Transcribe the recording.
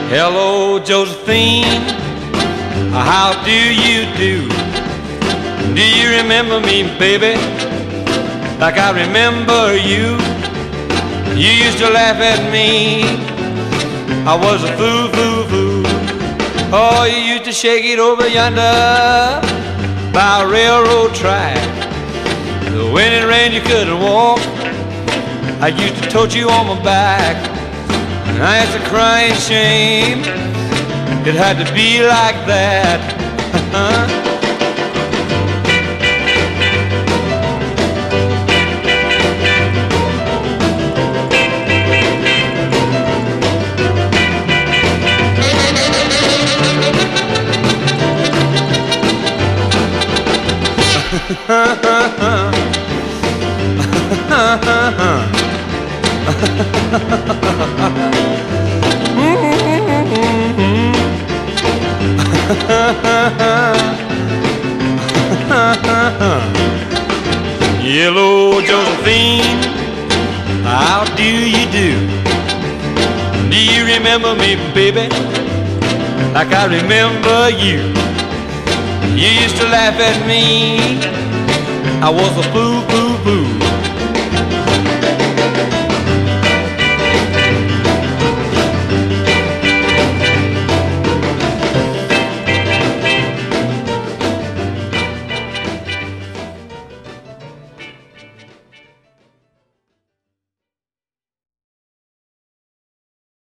Hello, Josephine, how do you do? Do you remember me, baby, like I remember you? You used to laugh at me, I was a fool, fool, fool. Oh, you used to shake it over yonder by a railroad track. When it rained you couldn't walk, I used to tote you on my back. Now it's a crying shame, it had to be like that. Hello, Josephine, how do you do? Do you remember me, baby, like I remember you? You used to laugh at me, I was a fool, fool, fool.